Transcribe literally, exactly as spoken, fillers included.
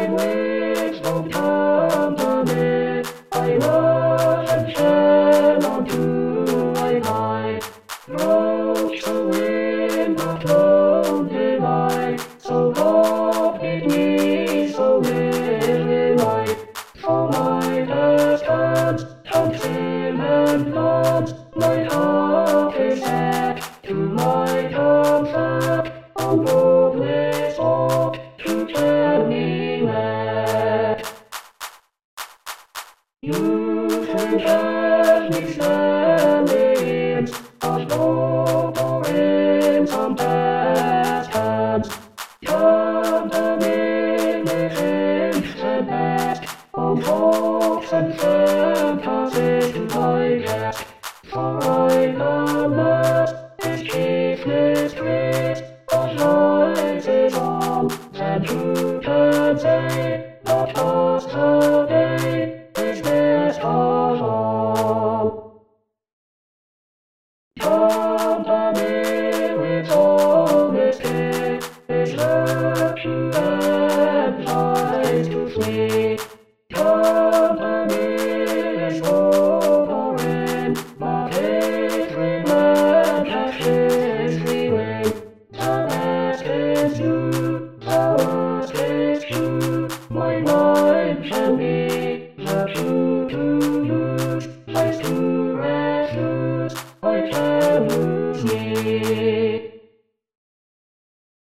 wish of company, I rush and share unto I lie. Roach the wind of lonely light, so God made me so very light. So light as hands, and thin and blonde, my heart is set to my comfort. Oh, Lord, thought to tell me that you can catch me standing, a boat or in some past hands. Company with hints and best, of hopes and fantasies to digest. For I know that this chief mysteries of life is all, and who can say that just a day is best of all. Company with honesty is virtue and lies to flee.